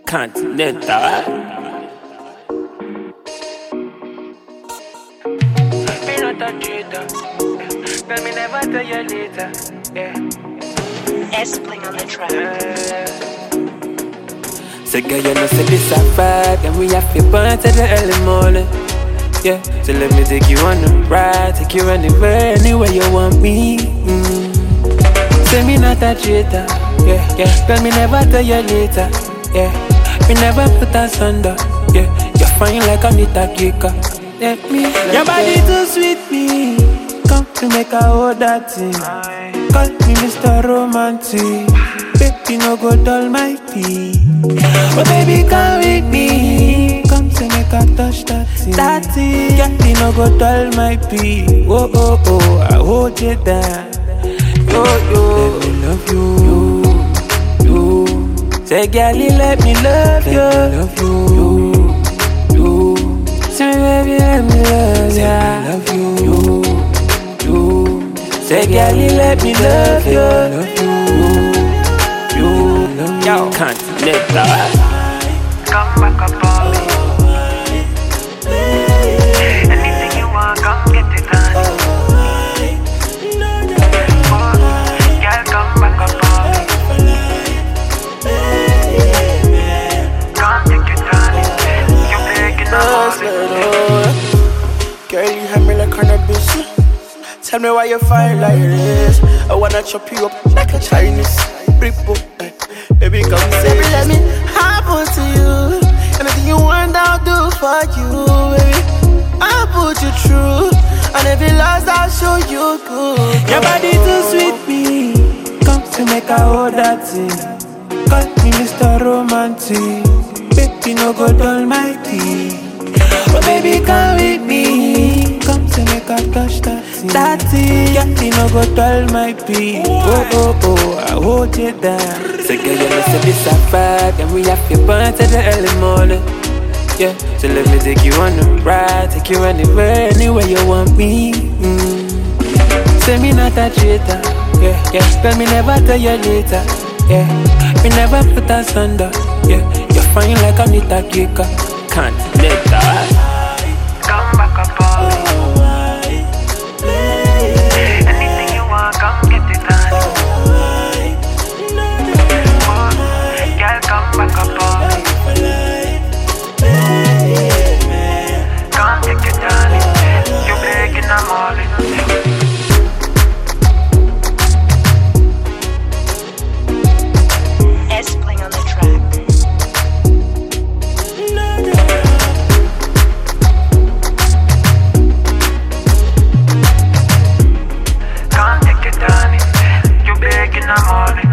Continental. Me not a cheater. Tell me never tell you later. Yeah. S-Bling on the track. So girl, you know say this a fight, and we have to burn to the early morning. Yeah, so let me take you on the ride, take you anywhere, anywhere you want me. Say me not a traitor. Yeah, yeah. Tell me never tell you later. Yeah, we never put us under. Yeah, you're fine like Anita Kika. Let me. Your body too sweet me. Come to make a hold that thing. Call me Mr. Romantic. Baby, no go dull my pee. Oh baby, come with me. Come to make a touch that thing. That thing. Baby, no go dull my pee. Oh, oh, oh, I hold you down. Yo, yo, let me love you. Say, girlie, let me love you. Let me love you. Say, baby, let me love you. Say, I love you. Say, girlie, let me love you. Yo, Continental. Come back up on me. Anything you want, come get it done. Girl, come back up on me. Can't take it done. You breaking up Girl, you have me like cannabis. Tell me why you fire like this. I wanna chop you up like a Chinese. Ripple, baby, come say, baby, let me happen to you. Anything you want, I'll do for you, baby. I'll put you through, and if you lost, I'll show you good. Your body too sweet me. Come to make a hold that thing. Call me Mr. Romantic. Baby, no go dull my tea. Oh baby, come with me. Come to make a touch that thing. That thing. Baby, no go dull my pee. Oh, oh, oh, I hold you down. So girl, you know say this a fight, and we have to burn to the early morning. Yeah, so let me take you on the ride, take you anywhere, anywhere you want me. Say me not a traitor. Yeah, yeah. Tell me never tell you later. Yeah, we never put us under. Yeah, you're fine like Anita Kika. Continental. Come back up on me. Anything you want, come get it done. Girl, come back up on me. Can't take it done. You breaking them all in. S-Bling on the track. Can't take it done. You breaking them all in.